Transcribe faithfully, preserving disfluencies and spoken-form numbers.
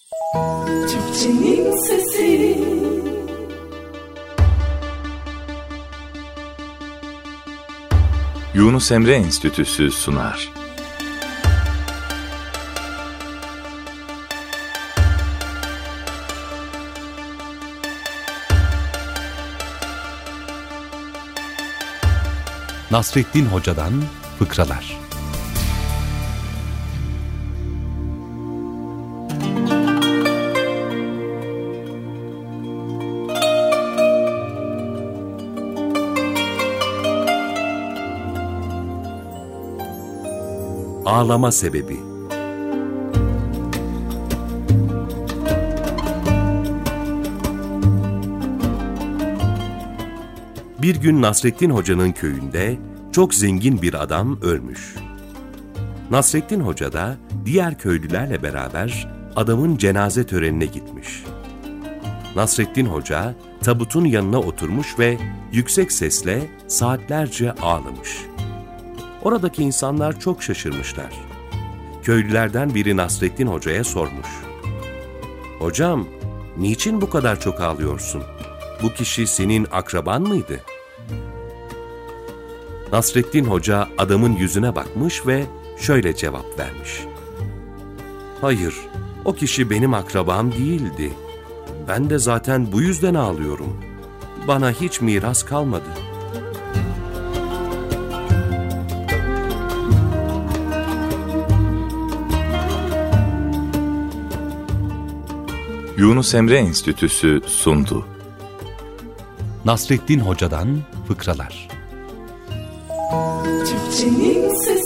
Türkçenin sesi. Yunus Emre Enstitüsü sunar. Nasrettin Hoca'dan fıkralar. Ağlama sebebi. Bir gün Nasrettin Hoca'nın köyünde çok zengin bir adam ölmüş. Nasrettin Hoca da diğer köylülerle beraber adamın cenaze törenine gitmiş. Nasrettin Hoca tabutun yanına oturmuş ve yüksek sesle saatlerce ağlamış. Oradaki insanlar çok şaşırmışlar. Köylülerden biri Nasrettin Hoca'ya sormuş. "Hocam, niçin bu kadar çok ağlıyorsun? Bu kişi senin akraban mıydı?" Nasrettin Hoca adamın yüzüne bakmış ve şöyle cevap vermiş. "Hayır, o kişi benim akrabam değildi. Ben de zaten bu yüzden ağlıyorum. Bana hiç miras kalmadı." Yunus Emre Enstitüsü sundu. Nasrettin Hoca'dan fıkralar. Türkçenin sesi.